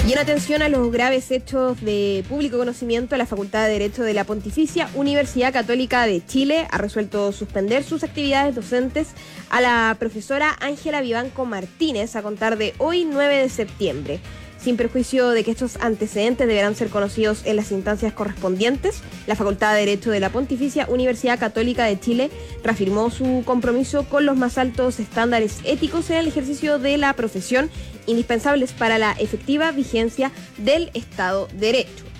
Y en atención a los graves hechos de público conocimiento, la Facultad de Derecho de la Pontificia Universidad Católica de Chile ha resuelto suspender sus actividades docentes a la profesora Ángela Vivanco Martínez a contar de hoy, 9 de septiembre. Sin perjuicio de que estos antecedentes deberán ser conocidos en las instancias correspondientes, la Facultad de Derecho de la Pontificia Universidad Católica de Chile reafirmó su compromiso con los más altos estándares éticos en el ejercicio de la profesión, indispensables para la efectiva vigencia del Estado de Derecho.